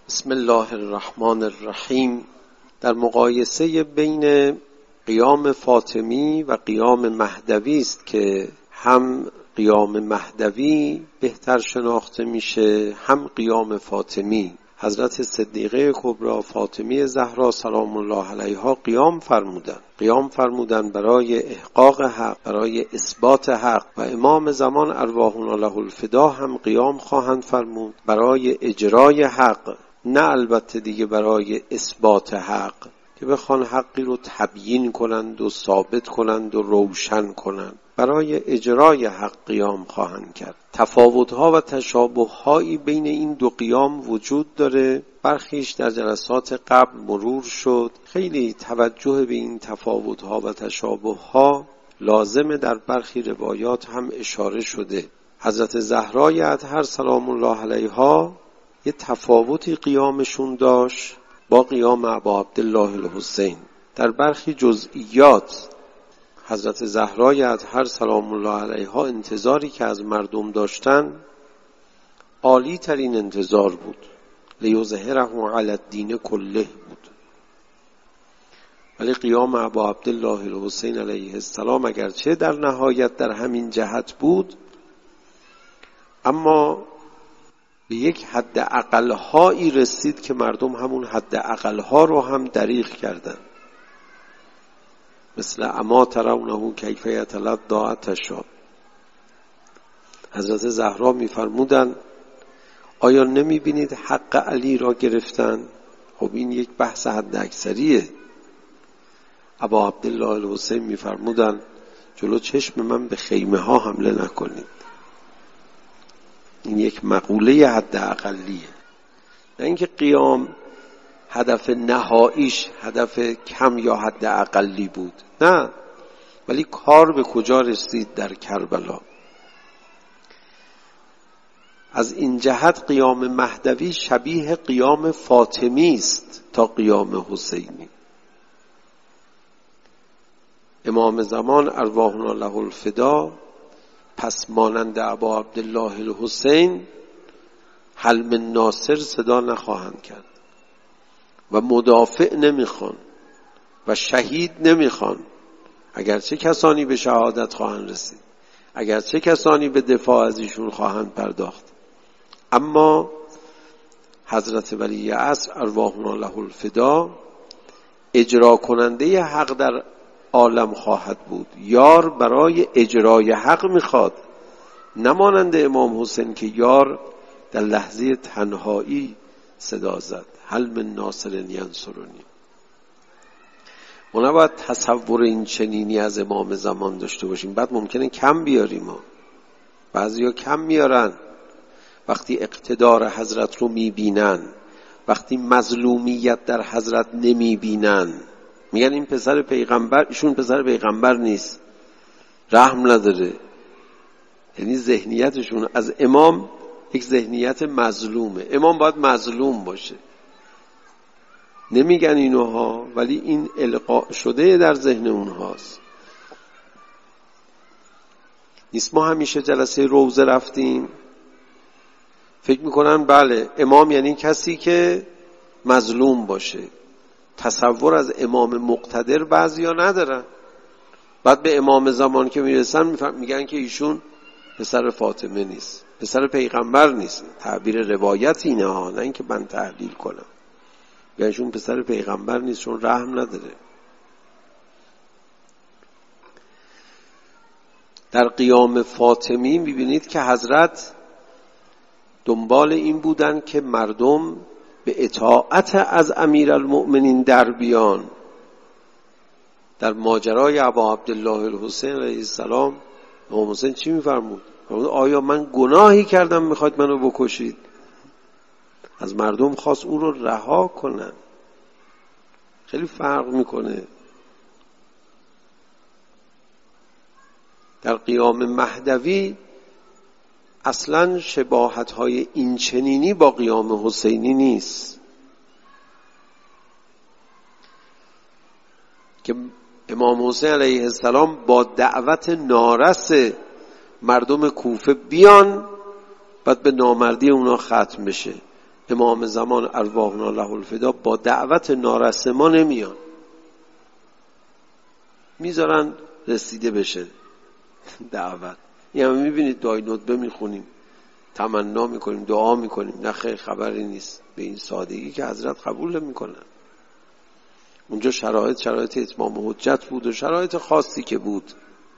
بسم الله الرحمن الرحیم. در مقایسه بین قیام فاطمی و قیام مهدوی است که هم قیام مهدوی بهتر شناخته میشه هم قیام فاطمی. حضرت صدیقه کبری فاطمی زهرا سلام الله علیها قیام فرمودن برای احقاق حق، برای اثبات حق، و امام زمان ارواحنا له الفدا هم قیام خواهند فرمود برای اجرای حق، نه البته دیگه برای اثبات حق که بخوان حقی رو تبیین کنند و ثابت کنند و روشن کنند. برای اجرای حق قیام خواهند کرد. تفاوت‌ها و تشابه‌هایی بین این دو قیام وجود داره. برخیش در جلسات قبل مرور شد. خیلی توجه به این تفاوت‌ها و تشابه‌ها لازمه. در برخی روایات هم اشاره شده. حضرت زهرای اطهر سلام الله علیها یه تفاوتی قیامشون داشت با قیام ابا عبدالله الحسین. در برخی جزئیات حضرت زهرای اطهر سلام الله علیها انتظاری که از مردم داشتن عالی ترین انتظار بود، لیظهره علی الدین کله بود. ولی قیام ابا عبدالله الحسین علیه السلام اگرچه در نهایت در همین جهت بود، اما به یک حد اقل‌هایی رسید که مردم همون حد اقل‌ها رو هم دریغ کردن. مثل اما ترونه کیف یتلظی عطشا. حضرت زهرا می‌فرمودند آیا نمی‌بینید حق علی را گرفتن؟ خب این یک بحث حد اکثریه. ابا عبدالله الحسین می‌فرمودند جلو چشم من به خیمه ها حمله نکنید. این یک مقوله حد اقلیه، نه اینکه قیام هدف نهاییش هدف کم یا حد اقلی بود، نه، ولی کار به کجا رسید در کربلا. از این جهت قیام مهدوی شبیه قیام فاطمی است تا قیام حسینی. امام زمان ارواحنا له الفدا پس مانند ابا عبدالله الحسین حلم ناصر صدا نخواهند کرد و مدافع نمیخوان و شهید نمیخوان، اگرچه کسانی به شهادت خواهند رسید، اگرچه کسانی به دفاع از ایشون خواهند پرداخت، اما حضرت ولی عصر ارواحنا له الفدا اجرا کننده حق در عالم خواهد بود. یار برای اجرای حق میخواد، نمانند امام حسین که یار در لحظه تنهایی صدا زد هل من ناصر ینصرنی. ما نباید تصور این چنینی از امام زمان داشته باشیم. بعد ممکنه کم بیاریم، بعضیا کم میارن وقتی اقتدار حضرت رو میبینن، وقتی مظلومیت در حضرت نمیبینن میگن این پسر پیغمبر، ایشون پسر پیغمبر نیست، رحم نداره. یعنی ذهنیتشون از امام یک ذهنیت مظلومه. امام باید مظلوم باشه. نمیگن اینوها، ولی این القاء شده در ذهن اونهاست. نیست ما همیشه جلسه روزه رفتیم فکر میکنن بله امام یعنی کسی که مظلوم باشه. تصور از امام مقتدر بعضیا ندارن. بعد به امام زمان که میرسن میگن که ایشون پسر فاطمه نیست، پسر پیغمبر نیست. تعبیر روایت اینه ها، نه اینکه من تحلیل کنم. یعنی ایشون پسر پیغمبر نیست چون رحم نداره. در قیام فاطمی میبینید که حضرت دنبال این بودن که مردم به اطاعت از امیرالمؤمنین در بیان. در ماجرای ابا عبدالله الحسین علیه السلام امام حسین چی میفرمود؟ آیا من گناهی کردم میخواید منو بکشید؟ از مردم خواست او رو رها کنن. خیلی فرق میکنه. در قیام مهدوی اصلا شباهت‌های این چنینی با قیام حسینی نیست که امام حسین علیه السلام با دعوت نارس مردم کوفه بیان بعد به نامردی اونا ختم بشه. امام زمان ارواحنا له الفدا با دعوت نارس ما نمیان، میذارن رسیده بشه دعوت. یعنی میبینید دعای ندبه میخونیم، تمنا میکنیم، دعا میکنیم، نه خیر خبری نیست به این سادگی که حضرت قبول میکنن. اونجا شرایط اتمام حجت بود و شرایط خاصی که بود.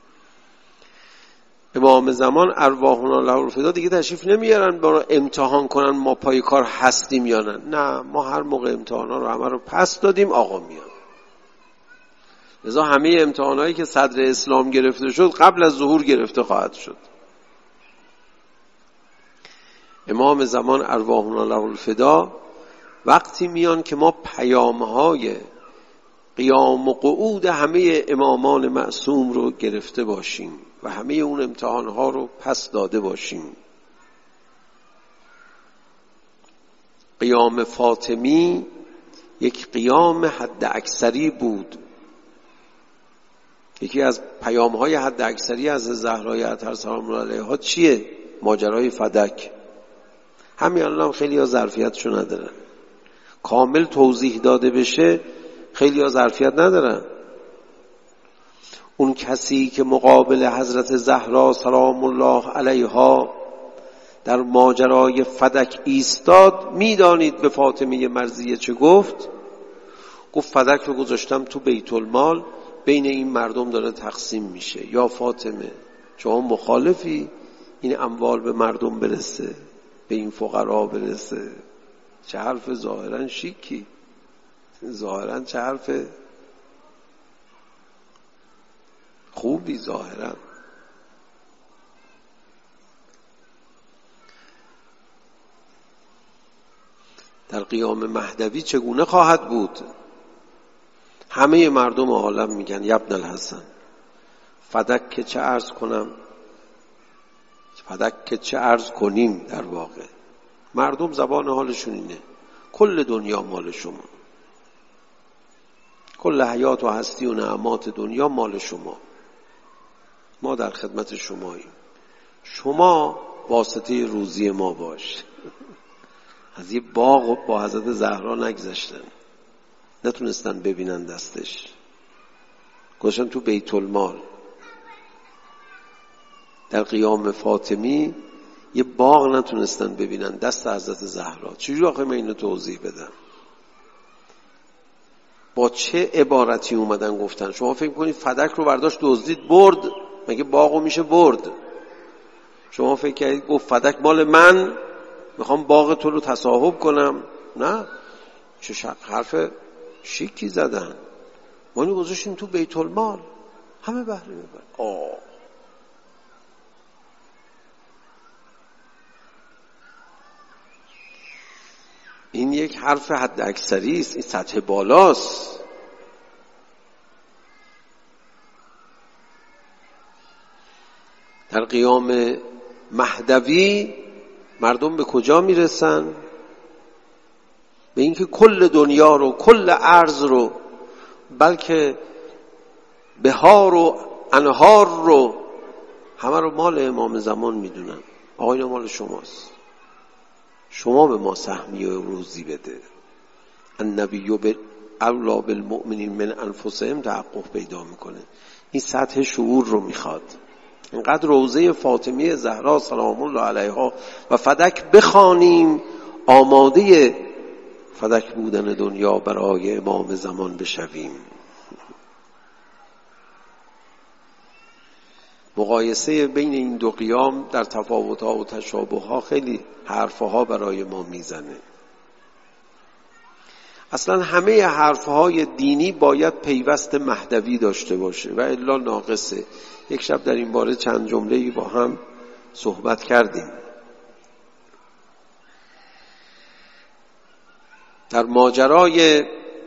امام زمان ارواحنا له الفدا دیگه تشریف نمیارن برای امتحان کنن ما پای کار هستیم یا نه، ما هر موقع امتحانا رو همه رو پس دادیم آقا میان. لذا همه امتحانایی که صدر اسلام گرفته شد قبل از ظهور گرفته خواهد شد. امام زمان ارواحنا له الفدا وقتی میان که ما پیامهای قیام و قعود همه امامان معصوم رو گرفته باشیم و همه اون امتحانها رو پس داده باشیم. قیام فاطمی یک قیام حد اکثری بود. یکی از پیامهای حد اکثری از زهرای اطهر سلام الله علیها چیه؟ ماجرای فدک. همین الان خیلی ها ظرفیتشو ندارن، کامل توضیح داده بشه خیلی ها ظرفیت ندارن. اون کسی که مقابل حضرت زهرا سلام الله علیها در ماجرای فدک ایستاد، میدانید به فاطمه مرضیه چه گفت؟ گفت فدک رو گذاشتم تو بیت المال، بین این مردم داره تقسیم میشه. یا فاطمه شما مخالفی این اموال به مردم برسه، به این فقرا برسه؟ چه حرف ظاهرا شیکی، ظاهرا چه حرف خوبی ظاهرا. در قیام مهدوی چگونه خواهد بود؟ همه مردم عالم میگن یا ابن الحسن فدک که چه عرض کنم، فدک که چه عرض کنیم. در واقع مردم زبان حالشون اینه کل دنیا مال شما، کل حیات و هستی و نعمات دنیا مال شما، ما در خدمت شماییم، شما واسطه روزی ما باش. از یه باغ با حضرت زهرا نگذشتن، نتونستن ببینن دستش، گذاشتن تو بیت المال. در قیام فاطمی یه باغ نتونستن ببینن دست حضرت زهرا. چجوری آخه من اینو توضیح بدم؟ با چه عبارتی اومدن گفتن؟ شما فکر کنید فدک رو برداشت دزدید برد؟ مگه باغو میشه برد؟ شما فکر کردید گفت فدک مال من، میخوام باغ تو رو تصاحب کنم؟ نه، چه حرف شیکی زدن. ما اینو گذاشتیم تو بیت المال، همه بهره ببر. این یک حرف حد اکثری است، این سطح بالاست. در قیام مهدوی مردم به کجا میرسن؟ به اینکه کل دنیا رو، کل ارض رو، بلکه بهار و انهار رو، همه رو مال امام زمان میدونن. آقا اینا مال شماست، شما به ما سهمیه و روزی بده. النبی اولی بالمؤمنین من انفسهم تحقق پیدا میکنه. این سطح شعور رو میخواد. اینقدر روضه فاطمیه زهرا سلام الله علیها و فدک بخوانیم، آماده فدک بودن دنیا برای امام زمان بشویم. مقایسه بین این دو قیام در تفاوت‌ها و تشابه‌ها خیلی حرف‌ها برای ما میزنه. اصلا همه حرف‌های دینی باید پیوست مهدوی داشته باشه و الا ناقصه. یک شب در این باره چند جمله‌ای با هم صحبت کردیم. در ماجرای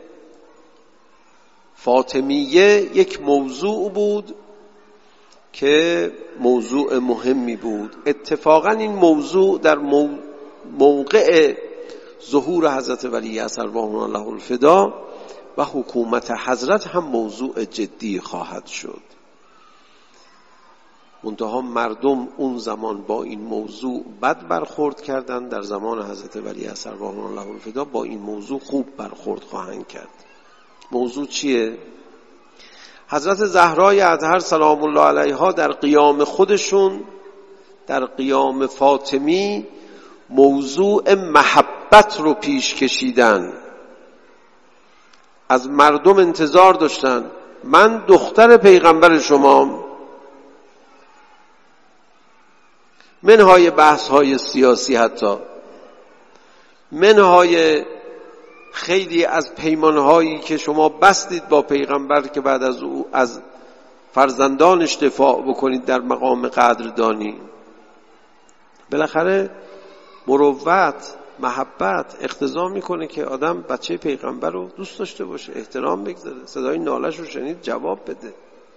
فاطمیه یک موضوع بود که موضوع مهمی بود. اتفاقا این موضوع در موقع ظهور حضرت ولی ارواحنا له الفدا و حکومت حضرت هم موضوع جدی خواهد شد. منتها مردم اون زمان با این موضوع بد برخورد کردن، در زمان حضرت ولی عصر ارواح الله الفدا با این موضوع خوب برخورد خواهند کرد. موضوع چیه؟ حضرت زهرای اطهر سلام الله علیها در قیام خودشون، در قیام فاطمی، موضوع محبت رو پیش کشیدن. از مردم انتظار داشتن من دختر پیغمبر شمام، منهای بحث های سیاسی، حتی منهای خیلی از پیمان هایی که شما بستید با پیغمبر که بعد از او از فرزندانش دفاع بکنید در مقام قدردانی. بالاخره مروت، محبت اقتضا میکنه که آدم بچه پیغمبر رو دوست داشته باشه، احترام بگذاره، صدای نالش رو شنید جواب بده.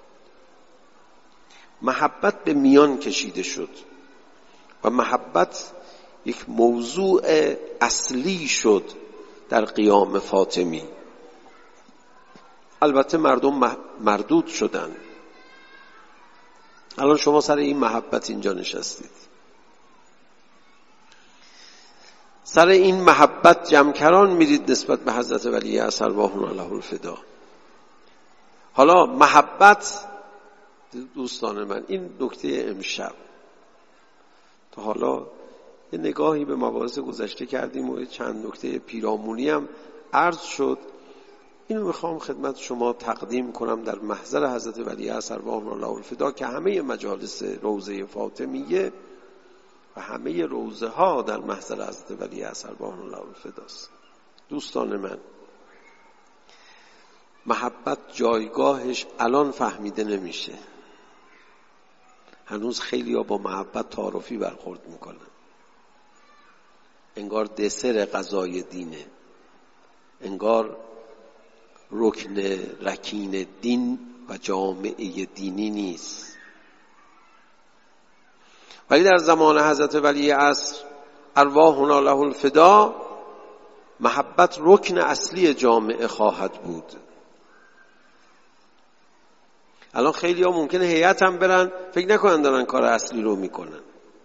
محبت به میان کشیده شد و محبت یک موضوع اصلی شد در قیام فاطمی. البته مردم مردود شدن. الان شما سر این محبت اینجا نشستید، سر این محبت جمکران میرید نسبت به حضرت ولی عصر ارواح الله الفدا. حالا محبت، دوستان من، این نکته امشب، تا حالا یه نگاهی به مباحث گذشته کردیم و چند نکته پیرامونی هم عرض شد. اینو میخوام خدمت شما تقدیم کنم در محضر حضرت ولی عصر ارواح الله الفدا که همه مجالس روضه فاطمیه و همه روضه ها در محضر حضرت ولی عصر ارواح الله الفداست. دوستان من، محبت جایگاهش الان فهمیده نمیشه. هنوز خیلی ها با محبت تعارفی برخورد میکنن، انگار دسر غذای دینه، انگار رکن رکین دین و جامعه دینی نیست. ولی در زمان حضرت ولی عصر ارواحنا له الفدا محبت رکن اصلی جامعه خواهد بود. الان خیلی ها ممکنه هیئت هم برن فکر نکنن دارن کار اصلی رو میکنن،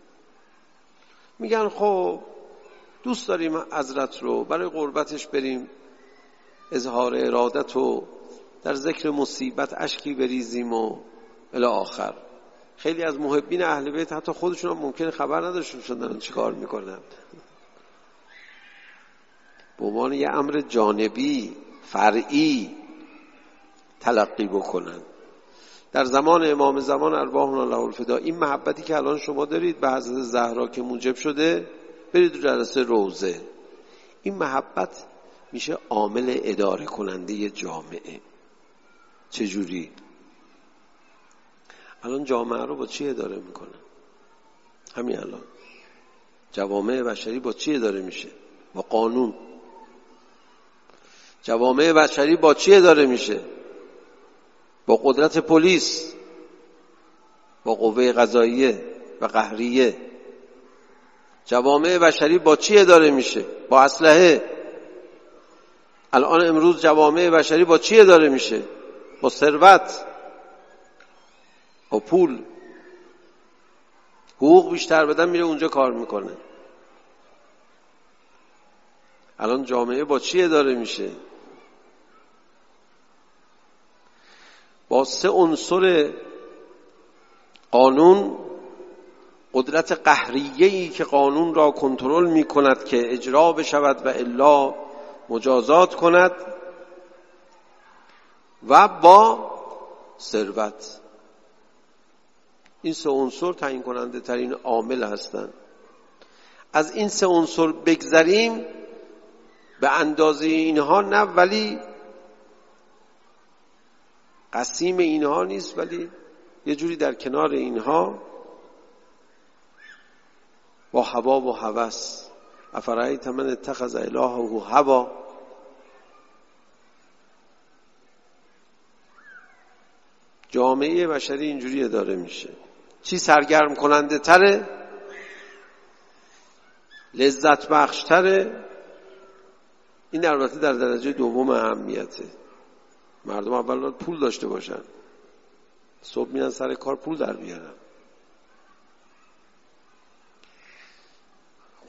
میگن خب دوست داریم حضرت رو برای قربتش بریم اظهار ارادت و در ذکر مصیبت اشکی بریزیم و الی آخر. خیلی از محبین اهل بیت حتی خودشون هم ممکنه خبر نداشته دارن چی کار میکنن، به عنوان یه امر جانبی فرعی تلقی بکنن. در زمان امام زمان ارواحنا له الفدا این محبتی که الان شما دارید به حضرت زهرا که موجب شده، برید رو جلسه روضه، این محبت میشه عامل اداره کننده جامعه. چجوری؟ الان جامعه رو با چی اداره میکنن؟ همین الان جوامع بشری با چی اداره میشه؟ با قانون. جوامع بشری با چی اداره میشه؟ با قدرت پلیس، با قوه قضاییه و قهریه. جوامع بشری با چی اداره میشه؟ با اسلحه. الان امروز جوامع بشری با چی اداره میشه؟ با ثروت، با پول. حقوق بیشتر بدن میره اونجا کار میکنه. الان جامعه با چی اداره میشه؟ با 3 عنصر قانون، قدرت قهریه‌ای که قانون را کنترل میکند که اجرا بشود و الا مجازات کند، و با ثروت. این 3 عنصر تعیین کننده ترین عامل هستند. از این 3 عنصر بگذریم به اندازه اینها نه، ولی قسیم اینها نیست، ولی یه جوری در کنار اینها با هوا و هوس. افرایت من اتخذ الهه هوا. جامعه بشری اینجوری اداره میشه. چی سرگرم کننده تره؟ لذت بخش تره؟ این البته در درجه دوم اهمیته. مردم اول باید پول داشته باشن، صبح میرن سر کار پول در بیارن.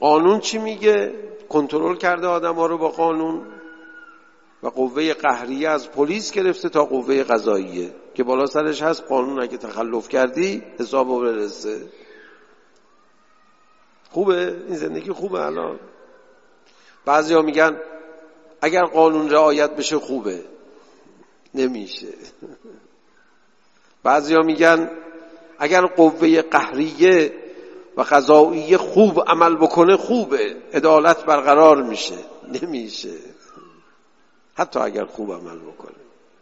قانون چی میگه؟ کنترل کرده آدم‌ها رو با قانون و قوه قهریه از پلیس گرفته تا قوه قضاییه که بالا سرش هست قانون اگه تخلف کردی حسابو برسه. خوبه این زندگی؟ خوبه الان؟ بعضیا میگن اگر قانون رعایت بشه خوبه. نمیشه. بعضیا میگن اگر قوه قهریه و قضاییه خوب عمل بکنه خوبه، عدالت برقرار میشه. نمیشه حتی اگر خوب عمل بکنه.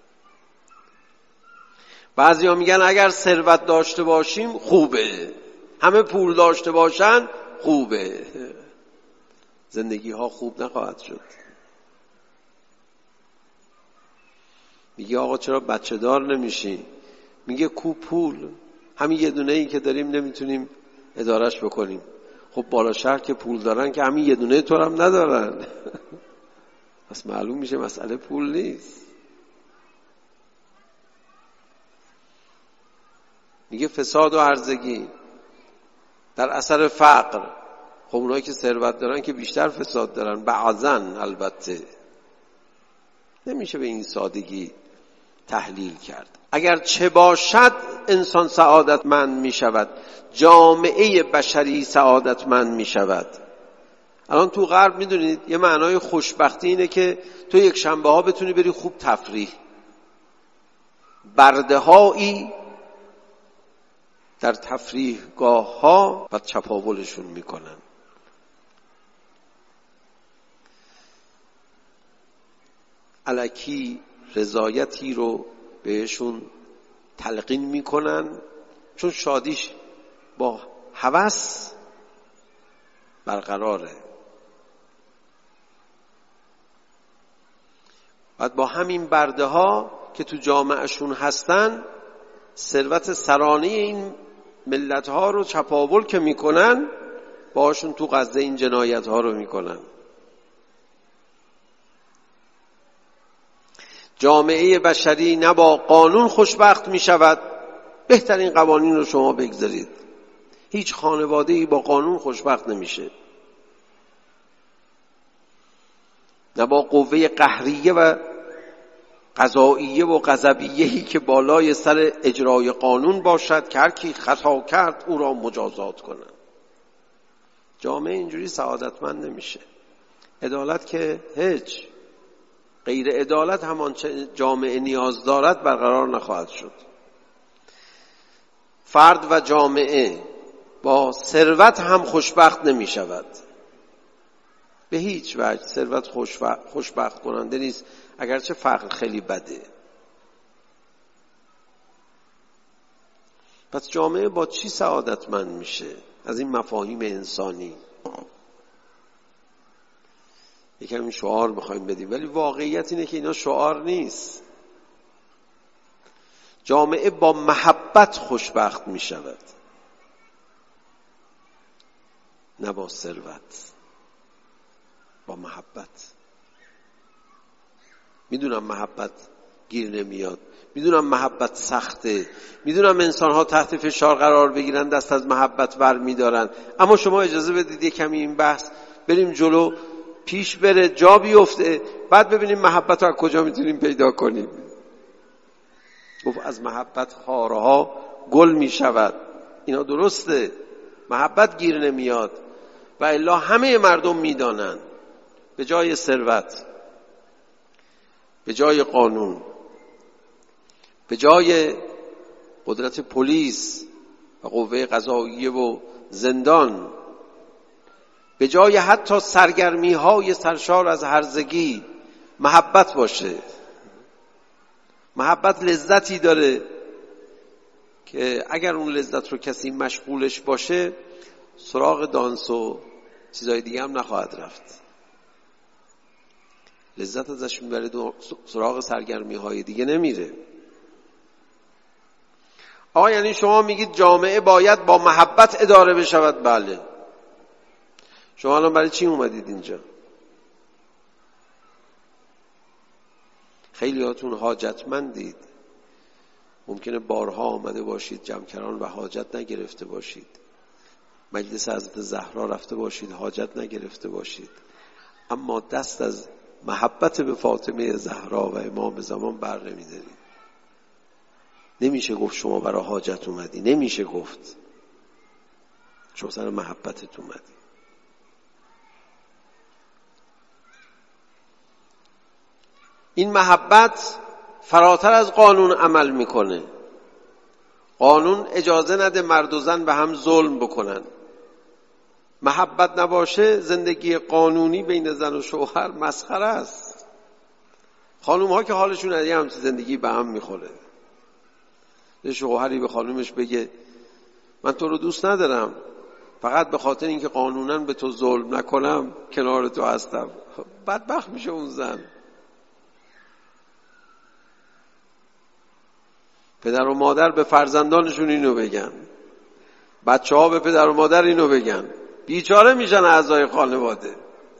بعضیا میگن اگر ثروت داشته باشیم خوبه، همه پول داشته باشن خوبه. زندگی ها خوب نخواهد شد. میگه آقا چرا بچه دار نمیشی؟ میگه کو پول؟ همین یه دونه ای که داریم نمیتونیم ادارش بکنیم. خب بالا شهر که پول دارن که همین یه دونه تو هم ندارن. پس معلوم میشه مسئله پول نیست. میگه فساد و هرزگی در اثر فقر. خب اونایی که ثروت دارن که بیشتر فساد دارن بعضن. البته نمیشه به این سادگی تحلیل کرد. اگر چه باشد انسان سعادتمند می شود، جامعه بشری سعادتمند می شود. الان تو غرب میدونید یه معنای خوشبختی اینه که تو یک شنبه ها بتونی بری خوب تفریح. برده هایی در تفریحگاه ها و چپاولشون میکنن. الکی رضایتی رو بهشون تلقین میکنن چون شادیش با هوس برقراره. بعد با همین برده ها که تو جامعهشون هستن ثروت سرانه این ملت ها رو چپاول که میکنن، باشون تو غزه این جنایت ها رو میکنن. جامعه بشری نه با قانون خوشبخت می شود. بهترین قوانین رو شما بگذارید، هیچ خانواده‌ای با قانون خوشبخت نمیشه. نه با قوه قهریه و قضاییه و غضبیه‌ای که بالای سر اجرای قانون باشد که هر کی خطا کرد او را مجازات کنند. جامعه اینجوری سعادتمند نمیشه. عدالت که هیچ. غیر عدالت همان جامعه نیاز دارد برقرار نخواهد شد. فرد و جامعه با ثروت هم خوشبخت نمی شود. به هیچ وجه ثروت خوشبخت کننده نیست، اگرچه فقر خیلی بده. پس جامعه با چی سعادتمند میشه؟ از این مفاهیم انسانی یکم این شعار بخوایم بدیم، ولی واقعیت اینه که اینا شعار نیست. جامعه با محبت خوشبخت می شود، نه با ثروت. با محبت. میدونم محبت گیر نمیاد، میدونم محبت سخته، میدونم انسان‌ها تحت فشار قرار بگیرن دست از محبت ور می‌دارن، اما شما اجازه بدید یک کمی این بحث بریم جلو، پیش بره، جا بیفته، بعد ببینیم محبت رو از کجا میتونیم پیدا کنیم. گفت از محبت خارها گل میشود. اینا درسته، محبت گیر نمیاد و الا همه مردم میدانن به جای ثروت، به جای قانون، به جای قدرت پلیس و قوه قضاییه و زندان، به جای حتی سرگرمی های سرشار از هرزگی، محبت باشه. محبت لذتی داره که اگر اون لذت رو کسی مشغولش باشه سراغ دانس و چیزای دیگه هم نخواهد رفت. لذت ازش میبره، سراغ سرگرمی های دیگه نمیره. آقا یعنی شما میگید جامعه باید با محبت اداره بشود؟ بله. شما الان برای چی اومدید اینجا؟ خیلی هاتون حاجتمندید، ممکنه بارها آمده باشید جمکران و حاجت نگرفته باشید. مجلس حضرت زهرا رفته باشید، حاجت نگرفته باشید، اما دست از محبت به فاطمه زهرا و امام زمان بر نمی‌دارید. نمیشه گفت شما برای حاجت اومدی، نمیشه گفت، شما سر محبتت اومدی. این محبت فراتر از قانون عمل میکنه. قانون اجازه نده مرد و زن به هم ظلم بکنن. محبت نباشه زندگی قانونی بین زن و شوهر مسخره است. خانوم ها که حالشون از همین زندگی به هم میخوره. یه شوهری به خانومش بگه من تو رو دوست ندارم، فقط به خاطر اینکه قانونا به تو ظلم نکنم کنار تو هستم، بدبخت میشه اون زن. پدر و مادر به فرزندانشون اینو بگن، بچه ها به پدر و مادر اینو بگن، بیچاره میشن اعضای خانواده.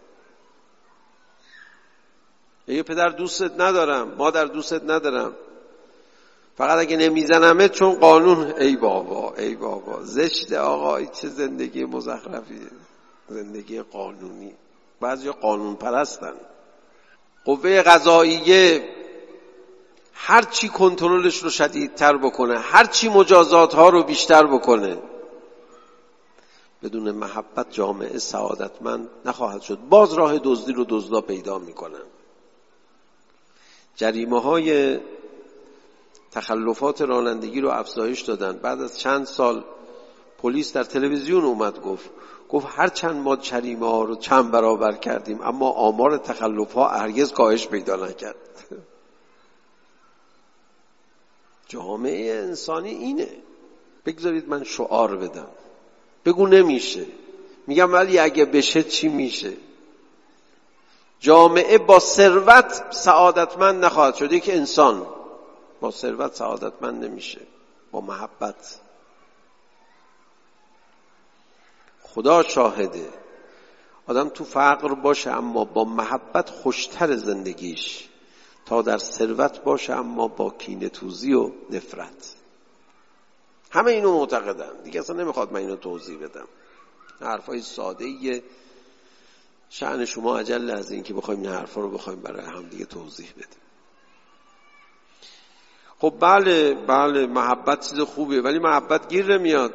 یه پدر دوستت ندارم، مادر دوستت ندارم، فقط اگه نمیزنمت چون قانون. ای بابا ای بابا، زشته آقا، این چه زندگی مزخرفیه، زندگی قانونی. بعضی قانون پرستن. قوه قضاییه هر چی کنترلش رو شدیدتر بکنه، هر چی مجازات ها رو بیشتر بکنه، بدون محبت جامعه سعادتمند نخواهد شد. باز راه دزدی رو دزدا پیدا میکنن. جریمه های تخلفات رانندگی رو افزایش دادن. بعد از چند سال پلیس در تلویزیون اومد گفت هر چند ما جریمه ها رو چند برابر کردیم اما آمار تخلف ها هرگز کاهش پیدا نکرد. جامعه انسانی اینه. بگذارید من شعار بدم، بگو نمیشه، میگم ولی اگه بشه چی میشه. جامعه با ثروت سعادتمند نخواهد شد. یک انسان با ثروت سعادتمند نمیشه، با محبت. خدا شاهده، آدم تو فقر باشه اما با محبت خوشتر زندگیش تا در ثروت باشه اما با کینه توزی و نفرت. همه اینو معتقدن دیگه، اصلا نمیخواد من اینو توضیح بدم. حرفای ساده‌ایه، شأن شما اجل از این که بخوایم این حرفا رو بخوایم برای هم دیگه توضیح بدیم. خب بله محبت چیز خوبیه، ولی محبت گیر نمیاد.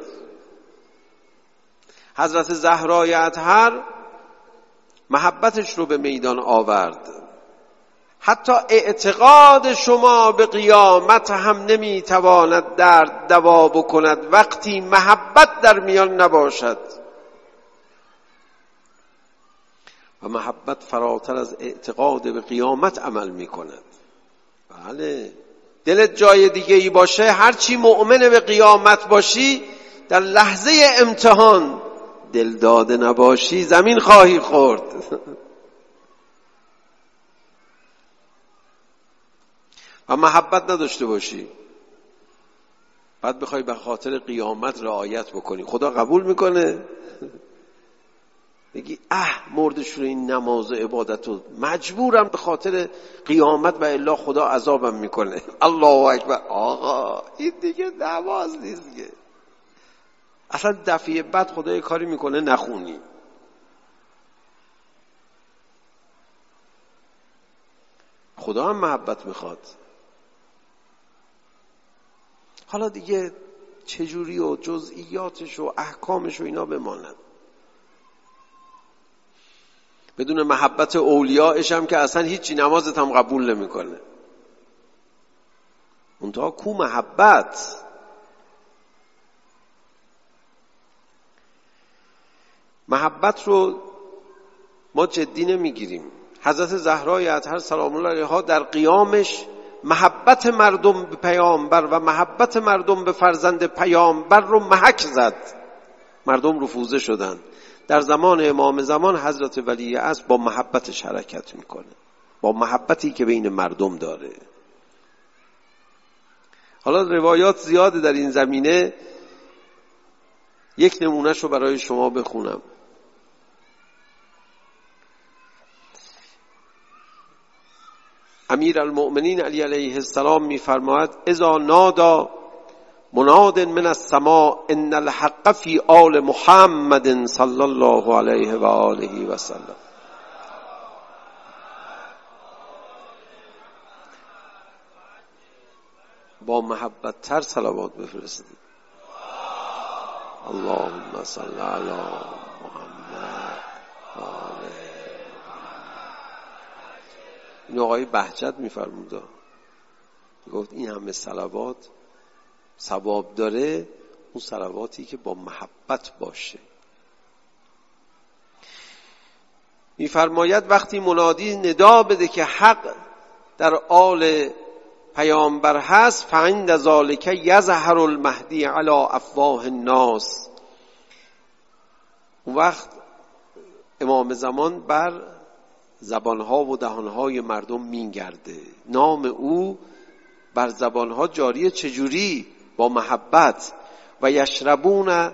حضرت زهرای اطهر محبتش رو به میدان آورد. حتی اعتقاد شما به قیامت هم نمیتواند درد دوا بکند وقتی محبت در میان نباشد. و محبت فراتر از اعتقاد به قیامت عمل میکند. بله، دلت جای دیگه ای باشه، هرچی مؤمن به قیامت باشی، در لحظه امتحان دل داده نباشی زمین خواهی خورد. و محبت نداشته باشی، بعد بخوای به خاطر قیامت رعایت بکنی، خدا قبول میکنه؟ میگی مردش رو این نماز و عبادت رو مجبورم به خاطر قیامت و الا خدا عذابم میکنه. الله اکبر. آقا این دیگه نماز نیست که. اصلا دفعه بعد خدا یه کاری میکنه نخونی. خدا هم محبت میخواد. حالا دیگه چجوری و جزئیاتش و احکامش و اینا بماند. بدون محبت اولیاءش هم که اصلا هیچی نمازت هم قبول نمیکنه. منتها کو محبت؟ محبت رو ما جدی نمیگیریم. حضرت زهرای اطهر سلام الله علیها در قیامش محبت مردم به پیامبر و محبت مردم به فرزند پیامبر رو محک زد. مردم رفوزه شدن. در زمان امام زمان حضرت ولی عصر با محبتش حرکت میکنه، با محبتی که بین مردم داره. حالا روایات زیاده در این زمینه، یک نمونهش رو برای شما بخونم. امیر المؤمنین علی علیه السلام میفرماید اذا نادا مناد من السماء ان الحق فی آل محمد صلی الله علیه و آله و سلم. با محبت تر صلوات بفرستید. اللهم صل علی محمد و آل. این آقای بهجت میفرمود، گفت این همه صلوات ثواب داره، اون صلواتی که با محبت باشه. میفرماید وقتی منادی ندا بده که حق در آل پیامبر هست، فعند ذالک یظهر المهدی علی افواه الناس، اون وقت امام زمان بر زبانها و دهانهای مردم میگرده، نام او بر زبانها جاریه. چجوری؟ با محبت. و یشربون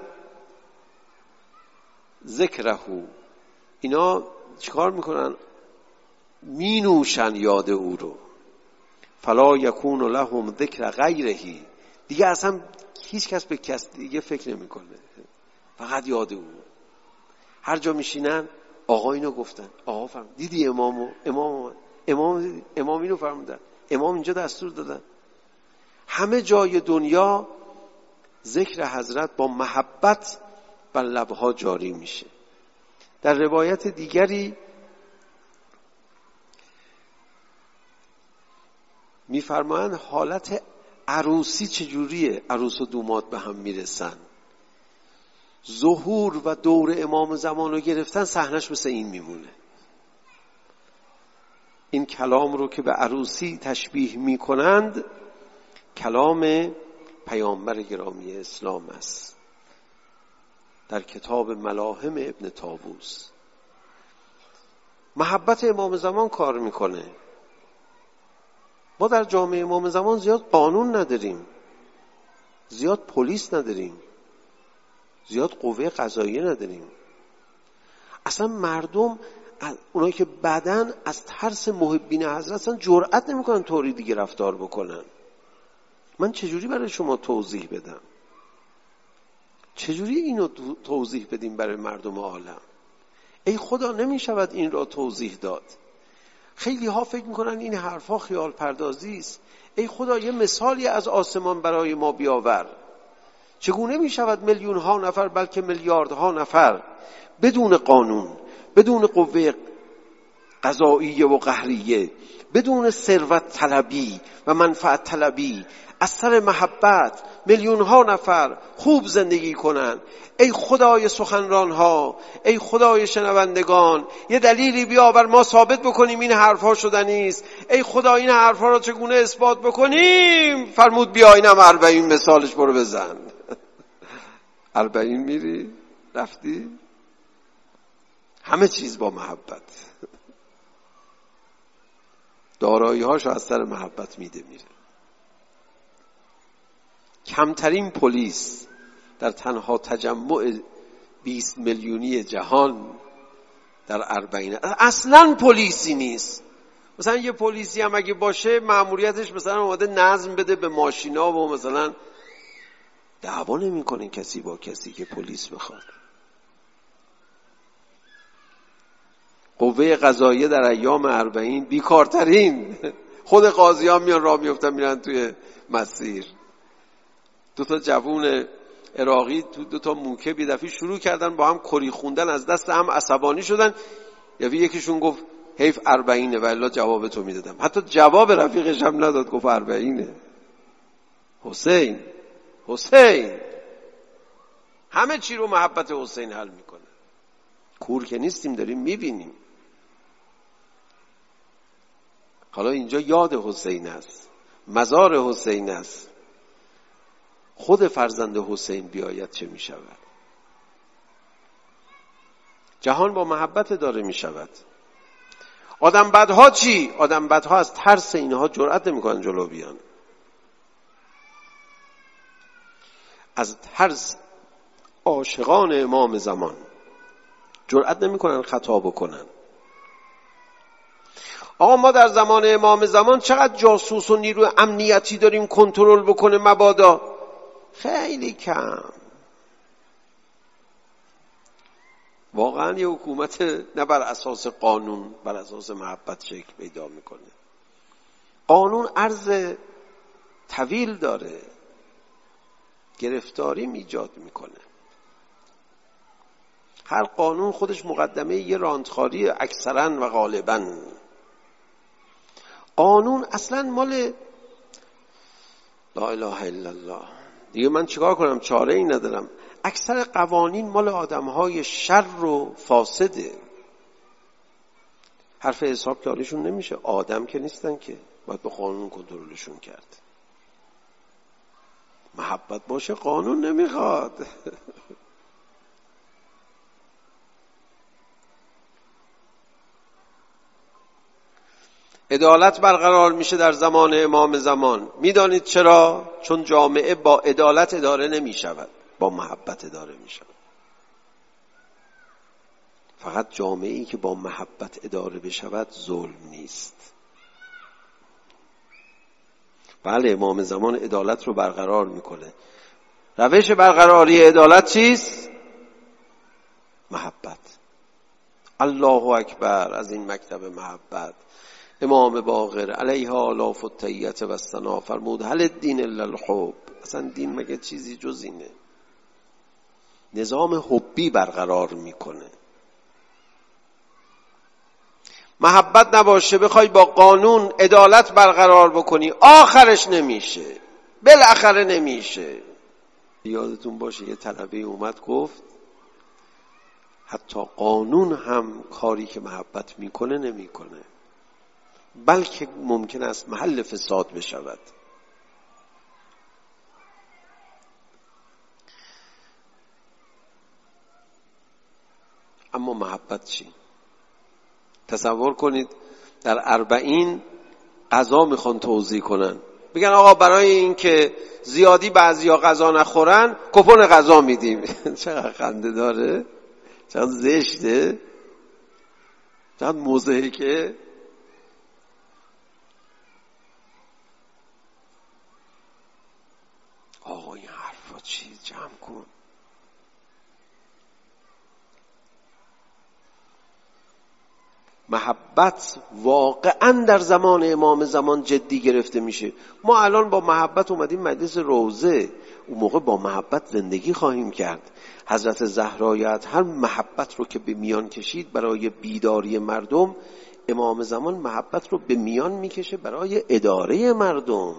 ذکره، اینا چیکار میکنن؟ می نوشن یاد او رو. فلا یکون لهم ذکر غیره، دیگه اصلا هیچ کس به کس دیگه فکر نمیکنه، فقط یاد او. هر جا میشینن آقا اینو گفتن، آقا فرمود، دیدی امام اینو فرمودن، امام اینجا دستور دادن. همه جای دنیا ذکر حضرت با محبت بر لبها جاری میشه. در روایت دیگری میفرمایند حالت عروسی چجوریه؟ عروس و دوماد به هم میرسن، ظهور و دور امام زمان رو گرفتن، صحنش مثل این میمونه. این کلام رو که به عروسی تشبیه میکنند کلام پیامبر گرامی اسلام است، در کتاب ملاهم ابن طاووس. محبت امام زمان کار میکنه. ما در جامعه امام زمان زیاد قانون نداریم، زیاد پلیس نداریم، زیاد قوه قضاییه نداریم. اصلا مردم اونایی که بدن از ترس محبین حضرت اصلا جرئت نمیکنن طوری دیگه رفتار بکنن. من چجوری برای شما توضیح بدم؟ چجوری اینو توضیح بدیم برای مردم عالم؟ ای خدا نمیشود این را توضیح داد. خیلی ها فکر میکنن این حرفا خیال پردازی است. ای خدا یه مثالی از آسمان برای ما بیاور. چگونه میشود میلیون ها نفر بلکه میلیاردها نفر بدون قانون، بدون قوه قضاییه و قهریه، بدون ثروت طلبی و منفعت طلبی، از سر محبت میلیون ها نفر خوب زندگی کنن؟ ای خدای سخنران ها، ای خدای شنوندگان، یه دلیلی بیاور ما ثابت بکنیم این حرفا شدنی است. ای خدا این حرفا را چگونه اثبات بکنیم؟ فرمود بیا اینم 40 مثالش، برو بزن. 40 میری رفتی. همه چیز با محبت. دارایی هاشو از سر محبت میده میره. کمترین پلیس در تنها تجمع 20 میلیونی جهان در 40 اصلاً پلیسی نیست. مثلا یه پلیسی هم اگه باشه مأموریتش مثلا اومده نظم بده به ماشینا و مثلا دعوا نمی‌کنه کسی با کسی که پلیس بخواد. قوه قضاییه در ایام 40 بیکارترین. خود قاضیان میان راه میفتن میرن توی مسیر. 2 جوون عراقی تو 2 موکه بی دفعه شروع کردن با هم کری خوندن، از دست هم عصبانی شدن. یکیشون گفت حیف 40 والا جواب تو میدادم. حتی جواب رفیقش هم نداد، گفت 40. حسین همه چی رو محبت حسین حل میکنه. کور که نیستیم، داریم میبینیم. حالا اینجا یاد حسین است، مزار حسین است. خود فرزند حسین بیاید چه می شود؟ جهان با محبت داره می شود. آدم بدها چی؟ آدم بدها از ترس اینها جرأت نمی کنن جلو بیان. از ترس عاشقان امام زمان جرأت نمی کنن خطا بکنن. آقا ما در زمان امام زمان چقدر جاسوس و نیروی امنیتی داریم کنترل بکنه مبادا خیلی کم. واقعا یه حکومت نه بر اساس قانون، بر اساس محبت شکل پیدا میکنه. قانون عرض طویل داره، گرفتاری ایجاد میکنه. هر قانون خودش مقدمه یه رانتخاری اکثرا و غالبا. قانون اصلا مال لا اله الا الله. دیگه من چیکار کنم؟ چاره ای ندارم. اکثر قوانین مال آدمهای شر و فاسده. حرف حساب کاریشون نمیشه. آدم که نیستن که باید به قانون کنترلشون کرد. محبت باشه قانون نمیخواد. عدالت برقرار میشه در زمان امام زمان. میدانید چرا؟ چون جامعه با عدالت اداره نمیشود، با محبت اداره میشود. فقط جامعه‌ای که با محبت اداره بشود ظلم نیست. بله، امام زمان عدالت رو برقرار میکنه. روش برقراری عدالت چیست؟ محبت. الله اکبر از این مکتب محبت. امام باقر علیه آلاف التحیت و الثنا فرمود هل الدین الا الحب. اصلا دین مگه چیزی جز اینه؟ نظام حبی برقرار میکنه. محبت نباشه بخوای با قانون عدالت برقرار بکنی، آخرش نمیشه، بالاخره نمیشه. یادتون باشه یه طلبه اومد گفت حتی قانون هم کاری که محبت میکنه نمیکنه، بلکه ممکن است محل فساد بشود. اما محبت چی؟ تصور کنید در 40 غذا میخوان توزیع کنن، بگن آقا برای این که زیادی بعضیا غذا نخورن کپون غذا میدیم. چقدر خنده داره، چقدر زشته، چقدر مضحکه. آقا این حرفا چی؟ جمع کن. محبت واقعا در زمان امام زمان جدی گرفته میشه. ما الان با محبت اومدیم مجلس روضه، اون موقع با محبت زندگی خواهیم کرد. حضرت زهرا هر محبت رو که به میان کشید برای بیداری مردم، امام زمان محبت رو به میان میکشه برای اداره مردم.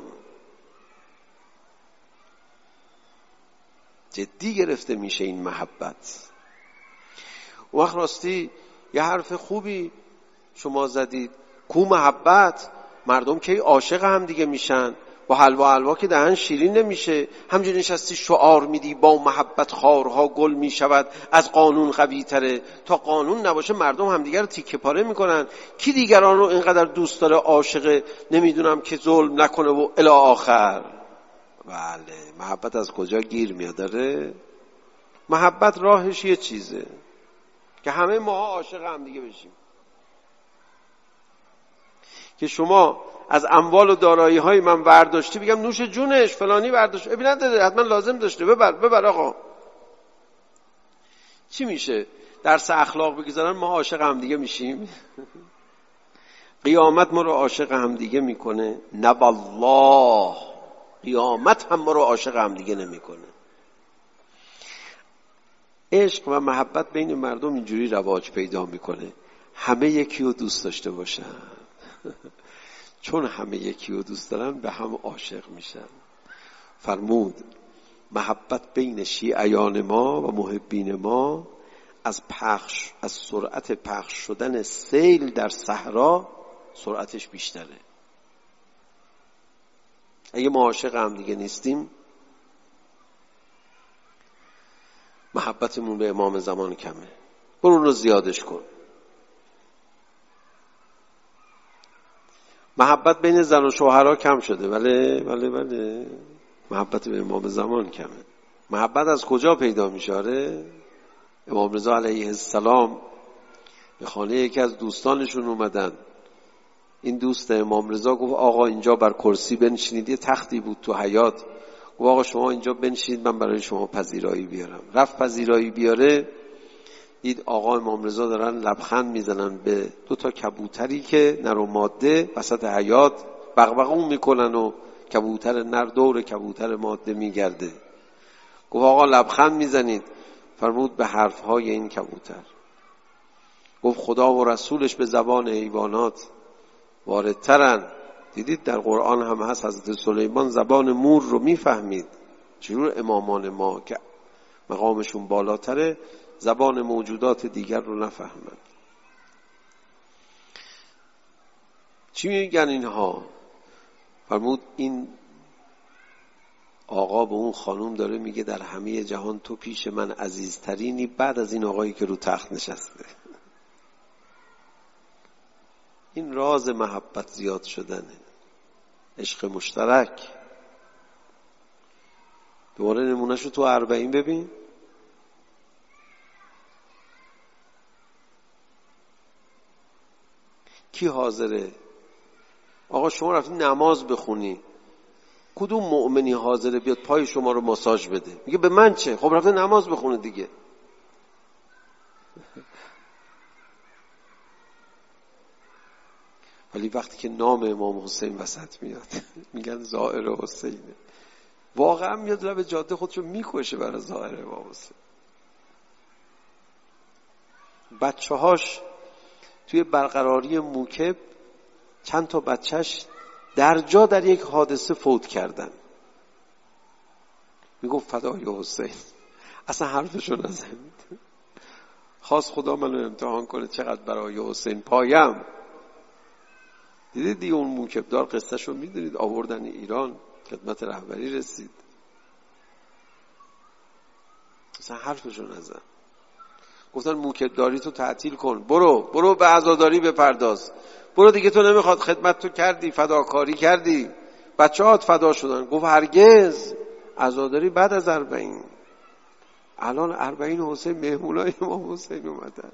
جدی گرفته میشه این محبت. وقت راستی یه حرف خوبی شما زدید، کو محبت؟ مردم که عاشق هم دیگه میشن، با حلوا که دهن شیرین نمیشه. همجوری نشستی شعار میدی با محبت خارها گل میشود، از قانون قوی تره. تا قانون نباشه مردم هم دیگر رو تیکه پاره میکنن. کی دیگران رو اینقدر دوست داره، عاشق نمیدونم که ظلم نکنه و الی آخر. بله، محبت از کجا گیر میاداره؟ محبت راهش یه چیزه که همه ما عاشق هم دیگه بشیم، که شما از اموال و دارایی های من برداشتی، بگم نوش جونش فلانی برداشت، ابی نداره، حتما لازم داشته، ببر آقا. چی میشه؟ درس اخلاق بگذارن ما عاشق هم دیگه میشیم. قیامت ما رو عاشق هم دیگه میکنه؟ نه والله، قیامت هم ما رو عاشق هم دیگه نمیکنه. عشق و محبت بین مردم اینجوری رواج پیدا میکنه، همه یکی رو دوست داشته باشن. چون همه یکی رو دوست دارن به هم عاشق میشن. فرمود محبت بین شیعیان ما و محبین ما از سرعت پخش شدن سیل در صحرا سرعتش بیشتره. اگه ما عاشق هم دیگه نیستیم، محبتمون به امام زمان کمه. برو رو زیادش کن. محبت بین زن و شوهرها کم شده، بله. محبت به امام زمان کمه. محبت از کجا پیدا میشه؟ امام رضا علیه السلام به خانه یکی از دوستانشون اومدن. این دوست امام رضا گفت آقا اینجا بر کرسی بنشینید. یه تختی بود تو حیاط. گفت آقا شما اینجا بنشید من برای شما پذیرایی بیارم. رفت پذیرایی بیاره، دید آقا امام رضا دارن لبخند میزنن به 2 کبوتری که نر و ماده وسط حیاط بغبغون میکنن و کبوتر نر دور کبوتر ماده میگرده. گفت آقا لبخند میزنید. فرمود به حرفهای این کبوتر. گفت خدا و رسولش به زبان حیوانات واردترن. دیدید در قرآن هم هست حضرت سلیمان زبان مور رو میفهمید. چجور امامان ما که مقامشون بالاتره زبان موجودات دیگر رو نفهمند؟ چی میگن اینها؟ فرمود این آقا به اون خانوم داره میگه در همه جهان تو پیش من عزیزترینی بعد از این آقایی که رو تخت نشسته. این راز محبت زیاد شدنه، عشق مشترک. دوباره نمونهشو تو 40 ببین. کی حاضره؟ آقا شما رفتی نماز بخونی، کدوم مؤمنی حاضره بیاد پای شما رو ماساژ بده؟ میگه به من چه؟ خب رفته نماز بخونه دیگه. ولی وقتی که نام امام حسین وسط میاد میگن زائر حسینه. واقعا میاد لب جاده خودشو میکشه برای زائر امام حسین. بچه‌هاش توی برقراری موکب چند تا بچهش در جا در یک حادثه فوت کردن. میگفت فدای حسین. اصلا حرفشو نزد. خواست خدا منو امتحان کنه چقدر برای حسین پایم. دیدید اون موکبدار قصهشو میدونید، آوردن ایران خدمت رهبری رسید. اصلا حرفشو نزد. گفتن موکبداری تو تعطیل کن، برو به عزاداری بپرداز، برو دیگه تو نمیخواد، خدمت تو کردی، فداکاری کردی، بچه‌هات فدا شدن. گفت هرگز، عزاداری بعد از 40. الان 40 حسین مهمونای امام حسین اومدن.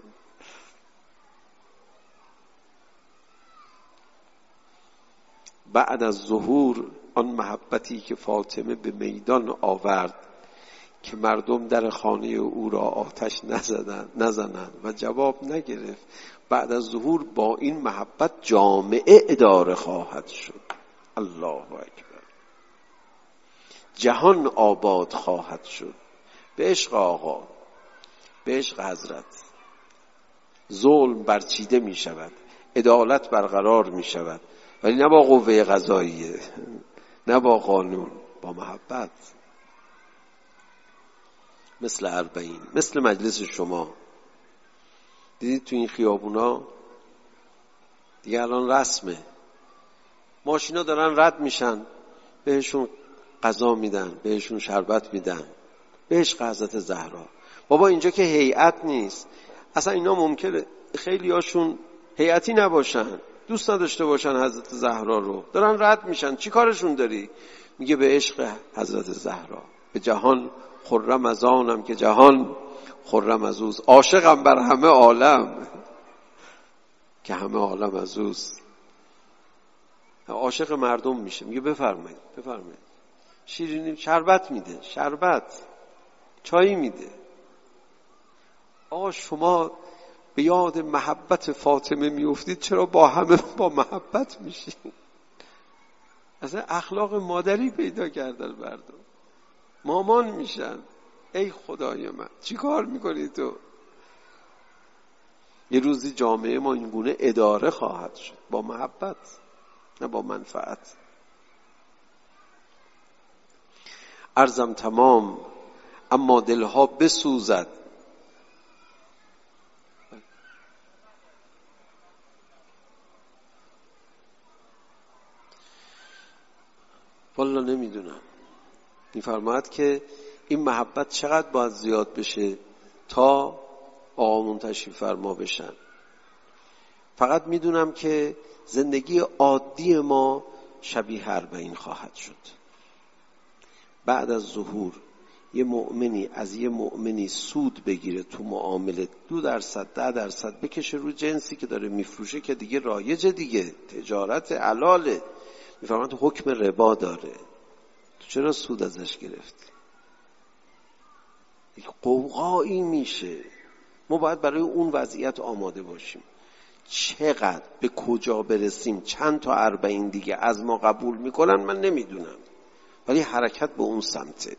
بعد از ظهور آن محبتی که فاطمه به میدان آورد که مردم در خانه او را آتش نزنند و جواب نگرفت، بعد از ظهور با این محبت جامعه اداره خواهد شد. الله اکبر. جهان آباد خواهد شد به عشق آقا، به عشق حضرت. ظلم برچیده می شود، عدالت برقرار می شود، ولی نه با قوه قضاییه، نه با قانون، با محبت. مثل 40، مثل مجلس شما. دیدید تو این خیابونا دیگه الان رسمه، ماشینا دارن رد میشن، بهشون غذا میدن، بهشون شربت میدن، به عشق حضرت زهرا. بابا اینجا که هیئت نیست. اصلا اینا ممکنه خیلی هاشون هیئتی نباشن، دوست نداشته باشن حضرت زهرا رو، دارن رد میشن. چی کارشون داری؟ میگه به عشق حضرت زهرا. به جهان خرم از آنم که جهان خرم از اوست. عاشقم بر همه عالم که همه عالم از اوست. عاشق مردم میشه. میگه بفرمایید شیرینی شربت میده، شربت چایی میده. آقا شما به یاد محبت فاطمه میافتید، چرا با همه با محبت میشید؟ اصلا اخلاق مادری پیدا کردن مردم، مامان میشن. ای خدای من چی کار میکنی تو؟ یه روزی جامعه ما اینگونه اداره خواهد شد با محبت، نه با منفعت. عرضم تمام، اما دلها بسوزد. والا نمیدونم. میفرماید که این محبت چقدر باید زیاد بشه تا آقامون تشریف فرما بشن. فقط میدونم که زندگی عادی ما شبیه 40 خواهد شد. بعد از ظهور یه مؤمنی از یه مؤمنی سود بگیره تو معامله، 2% 10% بکشه رو جنسی که داره میفروشه، که دیگه رایجه، دیگه تجارت حلاله. میفرماید حکم ربا داره. تو چرا سود ازش گرفتی؟ یک قوقایی میشه. ما باید برای اون وضعیت آماده باشیم. چقدر به کجا برسیم، چند تا 40 دیگه از ما قبول میکنن من نمیدونم، ولی حرکت به اون سمته.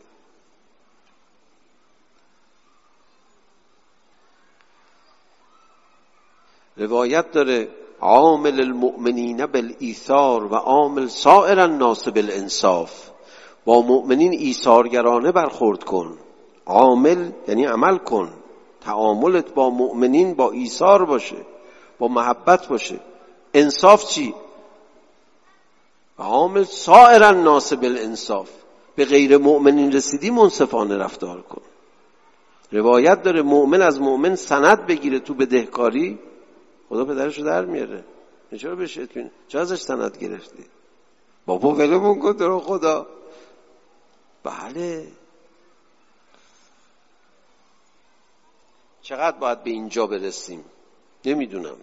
روایت داره عامل المؤمنین بالایثار و عامل سائر الناس بالانصاف. با مؤمنین ایثارگرانه برخورد کن. عامل یعنی عمل کن. تعاملت با مؤمنین با ایثار باشه، با محبت باشه. انصاف چی؟ عامل سائر الناس بالانصاف. به غیر مؤمنین رسیدی منصفانه رفتار کن. روایت داره مؤمن از مؤمن سند بگیره تو بدهکاری، خدا پدرشو در میاره. چرا بهش اطمینان؟ چرا ازش سند گرفتی؟ بابا ولمون کن تو رو خدا. بله. چقدر باید به اینجا برسیم نمیدونم.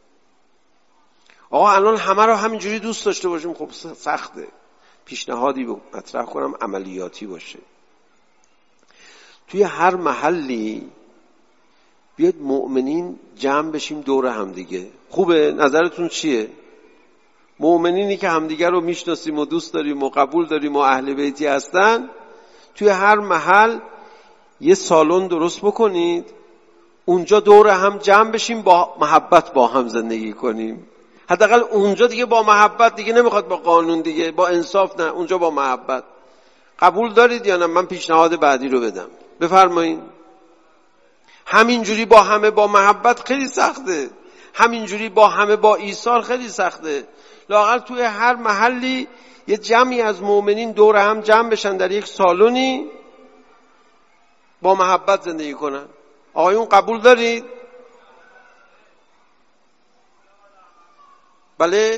آقا الان همه رو همینجوری دوست داشته باشیم خب سخته. پیشنهادی مطرح کنم عملیاتی باشه. توی هر محلی بیاد مؤمنین جمع بشیم دور همدیگه. خوبه؟ نظرتون چیه؟ مؤمنینی که همدیگه رو میشناسیم و دوست داریم و قبول داریم و اهل بیتی هستن، توی هر محل یه سالن درست بکنید، اونجا دور هم جمع بشیم، با محبت با هم زندگی کنیم. حداقل اونجا دیگه با محبت، دیگه نمیخواد با قانون، دیگه با انصاف، نه اونجا با محبت. قبول دارید یا نه؟ من پیشنهاد بعدی رو بدم. بفرمایید. همینجوری با همه با محبت خیلی سخته، همینجوری با همه با ایثار خیلی سخته. لااقل توی هر محلی یه جمعی از مؤمنین دور هم جمع بشن در یک سالونی، با محبت زندگی کنن. آقایون قبول دارید؟ بله؟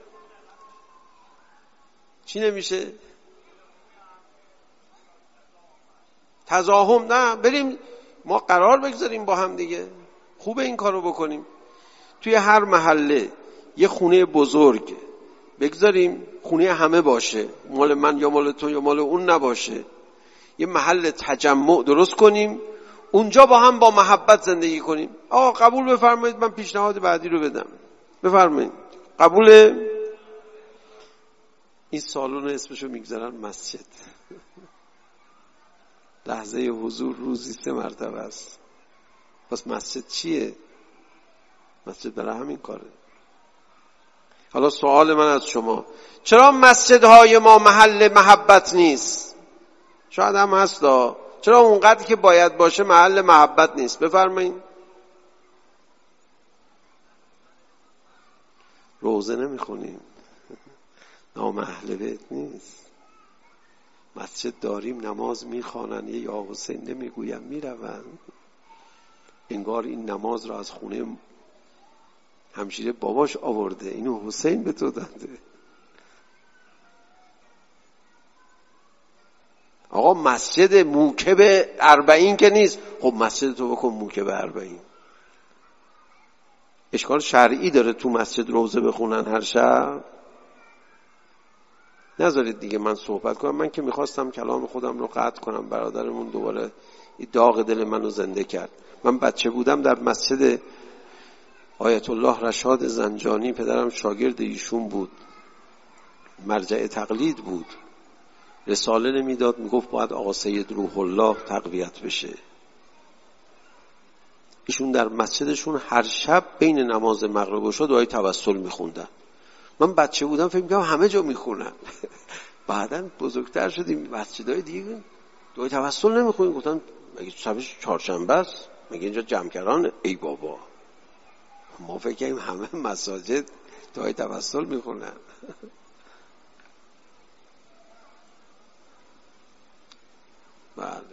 چی نمیشه؟ تضاهم؟ نه، بریم ما قرار بگذاریم با هم دیگه. خوبه این کارو بکنیم. توی هر محله یه خونه بزرگ بگذاریم، خونه همه باشه، مال من یا مال تو یا مال اون نباشه. یه محل تجمع درست کنیم، اونجا با هم با محبت زندگی کنیم. آقا قبول بفرمایید. من پیشنهاد بعدی رو بدم. بفرمایید. قبوله؟ این سالن اسمشو میگذارن مسجد. لحظه حضور روزی 3 مرتبه است. پس مسجد چیه؟ مسجد برای همین کاره. حالا سوال من از شما، چرا مسجدهای ما محل محبت نیست؟ شاید هم هستا. چرا اونقدر که باید باشه محل محبت نیست؟ بفرمایید. روزه نمیخونیم، نام اهل بیت نیست. مسجد داریم، نماز میخوانن، یه یا حسین نمیگویم میرون. انگار این نماز را از خونه همشیره باباش آورده، اینو حسین به تو داده. آقا مسجد موکب 40 که نیست. خب مسجد تو بکن موکب 40. اشکال شرعی داره تو مسجد روزه بخونن هر شب؟ نذارید دیگه من صحبت کنم. من که میخواستم کلام خودم رو قطع کنم، برادرمون دوباره داغ دل منو زنده کرد. من بچه بودم در مسجد آیت الله رشاد زنجانی، پدرم شاگرد ایشون بود، مرجع تقلید بود. رساله نمیداد، میگفت باید آقا سید روح الله تقویت بشه. ایشون در مسجدشون هر شب بین نماز مغرب و عشا دعای توسل میخوندن. من بچه بودم فکر می‌کردم همه جا میخونن. بعداً بزرگتر شدیم مسجدهای دیگه دعای توسل نمیخونن. گفتن مگه شبش چهارشنبه است؟ مگه اینجا جمع‌گران؟ ای بابا، ما فکر کنیم همه مساجد دعای توسل میخونن. بله.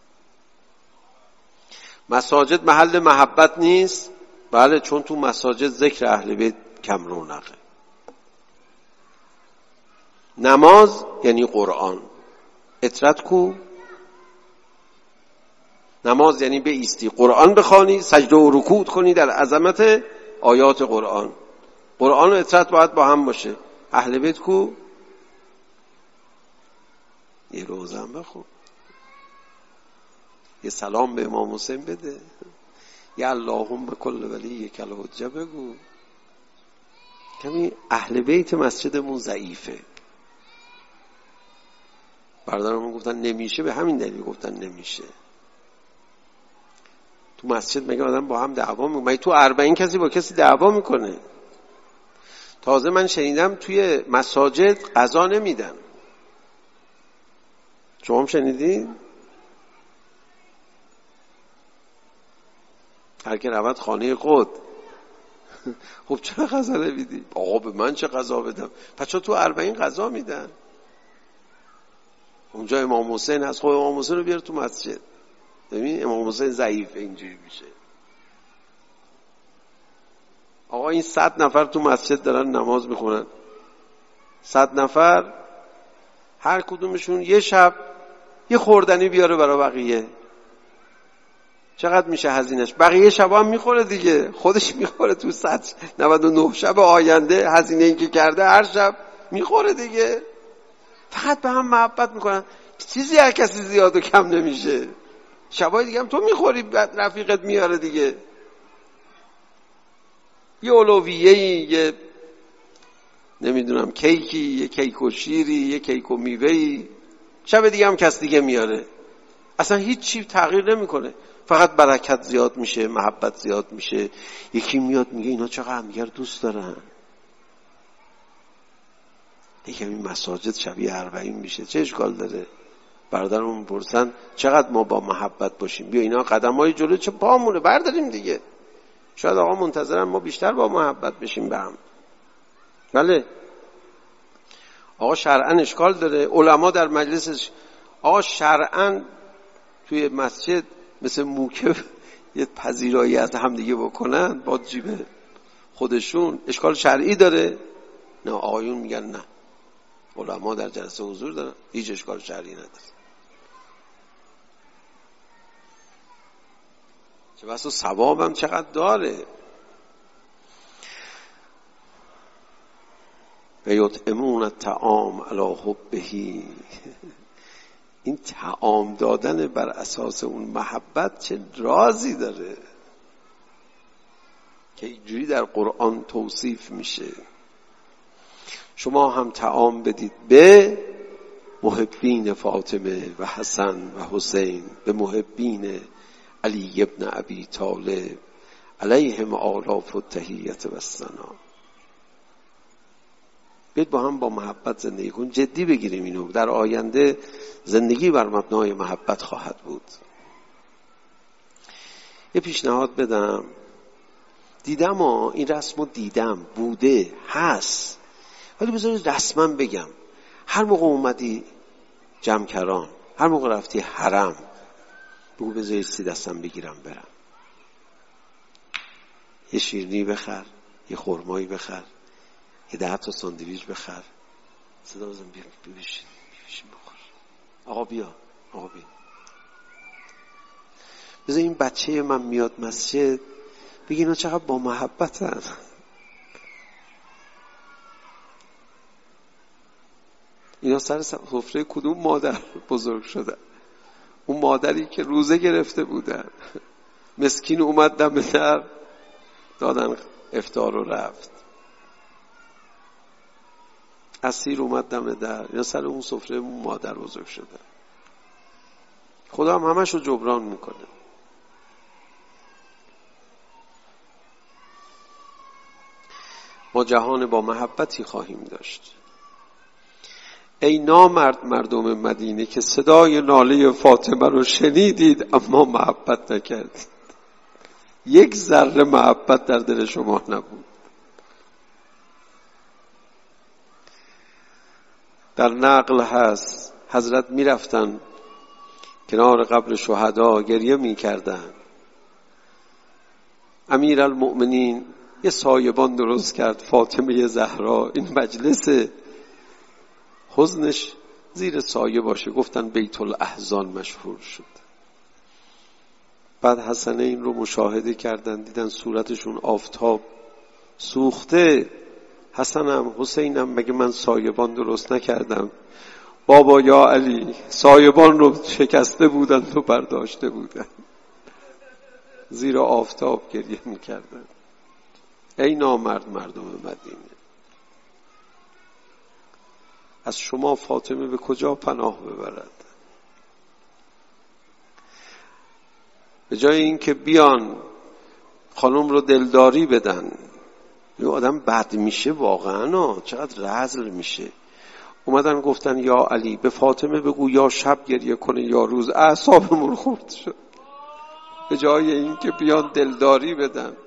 مساجد محل محبت نیست؟ بله، چون تو مساجد ذکر اهل بیت کم رونقه. نماز یعنی قرآن. اطرت کو؟ نماز یعنی بایستی قرآن بخوانی، سجده و رکوع کنی در عظمت آیات قرآن. قرآن و اطرت باید با هم باشه. اهل بیت کو؟ یه روزم بخون، یه سلام به امام حسین بده، یا اللهم کل ولی کل حجه بگو. کمی اهل بیت مسجدمون ضعیفه. برادرمون گفتن نمیشه، به همین دلیل گفتن نمیشه. تو مسجد مگه آدم با هم دعوا میکنه؟ مگه تو 40 کسی با کسی دعوا میکنه؟ تازه من شنیدم توی مساجد غذا نمیدن. شما هم شنیدین؟ هر که رود خانه خود. خب چرا غذا نمیدی؟ آقا به من چه غذا بدم؟ پس چرا تو 40 غذا میدن؟ اونجا امام حسین هست، خب امام حسین رو بیار تو مسجد. ببین امام حسین ضعیف اینجوری میشه. آقا این 100 نفر تو مسجد دارن نماز میخونن، 100 نفر هر کدومشون یه شب یه خوردنی بیاره برای بقیه، چقدر میشه هزینهش؟ بقیه شبا هم میخوره دیگه، خودش میخوره تو 199 شب آینده هزینه این که کرده هر شب میخوره دیگه. فقط به هم محبت میکنن، چیزی هر کسی زیاد و کم نمیشه. شبای دیگه هم تو میخوری، رفیقت میاره دیگه، یه اولویه‌ای، یه نمیدونم کیکی، یه کیک و شیری، یه کیک و میوه‌ای، شب دیگه هم کس دیگه میاره. اصلا هیچ چی تغییر نمیکنه، فقط برکت زیاد میشه، محبت زیاد میشه. یکی میاد میگه اینا چقدر همدیگر دوست دارن. یکی این مساجد شبیه 40 میشه، چه اشکال داره؟ برادرمون پرسن چقدر ما با محبت باشیم، بیا اینا قدمای جلو چه پامونه برداریم دیگه. شاید آقا منتظرن ما بیشتر با محبت بشیم به هم. بله آقا شرعاً اشکال داره، علما در مجلسش آقا شرعاً توی مسجد مثل موکب یه پذیرایی از هم دیگه بکنن با جیب خودشون، اشکال شرعی داره؟ نه، آقایون میگن نه، علما در جلسه حضور دارن، هیچ اشکال شرعی نداره. چه بسا ثواب هم چقدر داره. و یطعمون الطعام علی حبه، این طعام دادن بر اساس اون محبت چه رازی داره که اینجوری در قرآن توصیف میشه. شما هم طعام بدید به محبین فاطمه و حسن و حسین، به محبین علی ابن ابی طالب علیهم آلاف التحیت و الثنا. بیاید با هم با محبت زندگی کنیم، جدی بگیریم اینو. در آینده زندگی بر مبنای محبت خواهد بود. یه پیشنهاد بدم، دیدم این رسمو دیدم، بوده، هست، ولی بذارید رسما بگم. هر موقع اومدی جمکران، هر موقع رفتی حرم، بگو بذارید 30 دستم بگیرم برم. یه شیرینی بخر، یه خرمایی بخر، یه 10 تا ساندویچ بخر، صدا بزن بیا بشین بخور. آقا بیا، آقا بیا. بذار این بچه من میاد مسجد، بگی اینا چقدر با محبتن. اینا سر سفره کدوم مادر بزرگ شدن؟ اون مادری که روزه گرفته بودن، مسکین اومد دم در دادن افطار رو رفت، اسیر اومد دم در، اینا سر اون سفره اون مادر بزرگ شدن. خدا هم همش رو جبران میکنه. ما جهان با محبتی خواهیم داشت. ای نامرد مردم مدینه که صدای ناله فاطمه رو شنیدید اما محبت نکردید. یک ذره محبت در دل شما نبود. در نقل هست حضرت می رفتن کنار قبر شهدا گریه می کردن. امیرالمؤمنین یه سایبان درست کرد، فاطمه زهرا، این مجلس حزنش زیر سایه باشه، گفتن بیت الاحزان مشهور شد. بعد حسنین رو مشاهده کردن، دیدن صورتشون آفتاب سوخته. حسنم حسینم مگه من سایبان درست نکردم؟ بابا یا علی سایبان رو شکسته بودند و برداشته بودند، زیر آفتاب گریه میکردند. ای نامرد مردم مدینه، از شما فاطمه به کجا پناه ببرد؟ به جای اینکه بیان خانم رو دلداری بدن، یه آدم بد میشه واقعا، چقدر رذل میشه. اومدن گفتن یا علی به فاطمه بگو یا شب گریه کنه یا روز، اعصابمون خورد شد. به جای اینکه بیان دلداری بدن.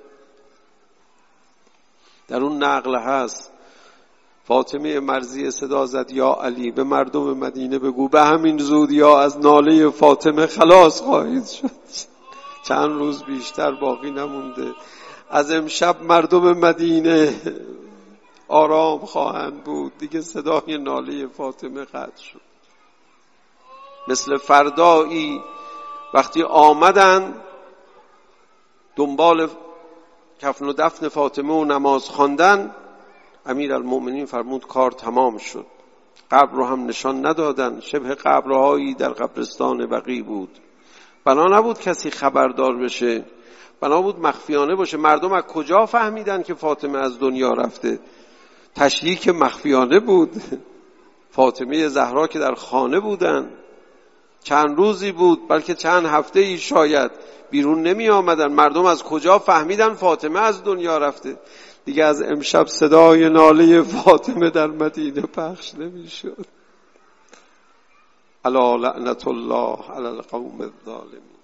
در اون نقل هست فاطمه مرضیه صدا زد یا علی به مردم مدینه بگو به همین زود یا از ناله فاطمه خلاص خواهید شد. چند روز بیشتر باقی نمونده، از امشب مردم مدینه آرام خواهند بود، دیگه صدای ناله فاطمه قطع شد. مثل فردایی وقتی آمدن دنبال کفن و دفن فاطمه و نماز خواندن، امیرالمؤمنین فرمود کار تمام شد. قبر رو هم نشان ندادن، شبه قبرهایی در قبرستان بقیع بود. بنا نبود کسی خبردار بشه، بنا بود مخفیانه باشه. مردم از کجا فهمیدن که فاطمه از دنیا رفته؟ تشییع مخفیانه بود. فاطمه زهرا که در خانه بودن، چند روزی بود بلکه چند هفته ای شاید بیرون نمی آمدن. مردم از کجا فهمیدن فاطمه از دنیا رفته؟ دیگه از امشب صدای ناله فاطمه در مدینه پخش نمی شد. الا لعنت الله علی القوم الظالمین.